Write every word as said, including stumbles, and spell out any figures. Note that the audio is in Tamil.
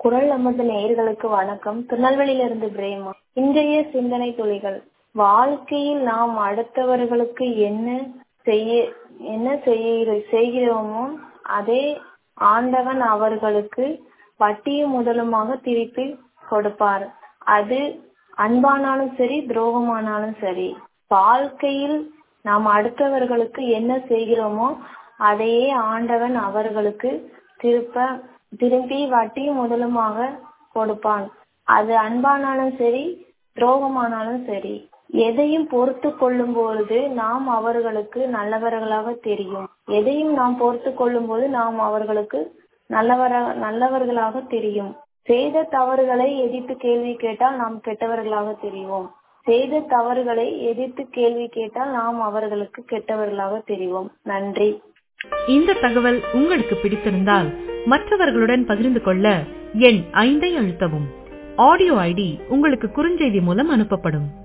குரல் நமது நேயர்களுக்கு வணக்கம். திருநெல்வேலியிலிருந்து பிரேமா. இன்றைய சிந்தனை துளிகள். வாழ்க்கையில் நாம் அடுத்தவர்களுக்கு என்ன செய்ய என்ன செய்ய செய்கிறோமோ அதே ஆண்டவன் அவர்களுக்கு வட்டியும் முதலுமாக திருப்பி கொடுப்பார். அது அன்பானாலும் சரி, துரோகமானாலும் சரி. வாழ்க்கையில் நாம் அடுத்தவர்களுக்கு என்ன செய்கிறோமோ அதையே ஆண்டவன் அவர்களுக்கு திருப்ப திருப்பி வட்டியும் முதலுமாக கொடுப்பான். அது அன்பானாலும் சரி, துரோகமானாலும் சரி. எதையும் பொறுத்து கொள்ளும் பொழுது நாம் அவர்களுக்கு நல்லவர்களாக தெரியும். எதையும் நாம் பொறுத்து கொள்ளும் போது நாம் அவர்களுக்கு நல்லவர நல்லவர்களாக தெரியும். செய்த தவறுகளை எதிர்த்து கேள்வி கேட்டால் நாம் கெட்டவர்களாக தெரிவோம். செய்த தவறுகளை எதிர்த்து கேள்வி கேட்டால் நாம் அவர்களுக்கு கெட்டவர்களாக தெரிவோம். நன்றி. இந்த தகவல் உங்களுக்கு பிடித்திருந்தால் மற்றவர்களுடன் பகிர்ந்து கொள்ள எண் ஐந்தை அழுத்தவும். ஆடியோ ஐடி உங்களுக்கு குறுஞ்செய்தி மூலம் அனுப்பப்படும்.